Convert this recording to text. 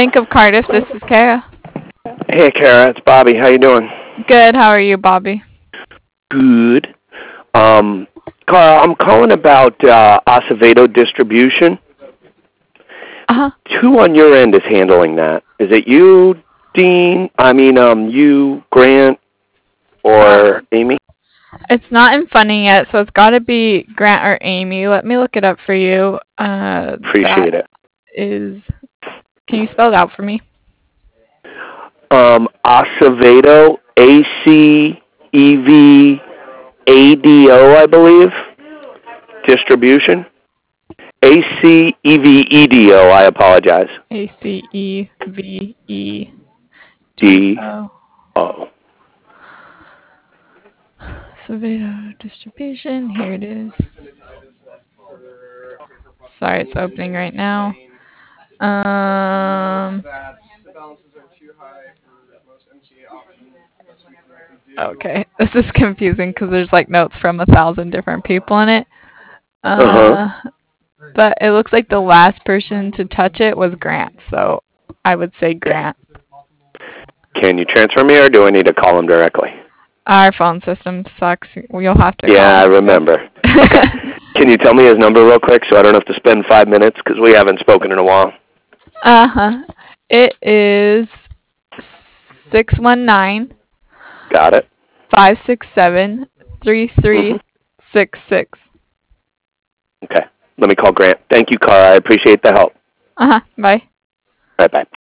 Bank of Cardiff. This is Kara. Hey, Kara, it's Bobby. How you doing? Good. How are you, Bobby? Good. Cara, I'm calling about Acevedo distribution. Uh huh. Who on your end is handling that? Is it you, Dean? You, Grant, or Amy? It's not in funny yet, so it's got to be Grant or Amy. Let me look it up for you. Appreciate That it. is. Can you spell it out for me? Acevedo, Acevedo, I believe. Distribution. Acevedo. I apologize. D Acevedo. O. Acevedo distribution. Here it is. Sorry, it's opening right now. Okay, this is confusing because there's like notes from 1,000 different people in it. Uh huh. Uh, but it looks like the last person to touch it was Grant, so I would say Grant. Can you transfer me, or do I need to call him directly? Our phone system sucks. You'll have to Yeah, call I him still. remember. Okay. Can you tell me his number real quick so I don't have to spend 5 minutes because we haven't spoken in a while? Uh-huh. It is 619 Got it. 567 three Mm-hmm. three six six. Okay. Let me call Grant. Thank you, Cara. I appreciate the help. Uh-huh. Bye. All right, bye.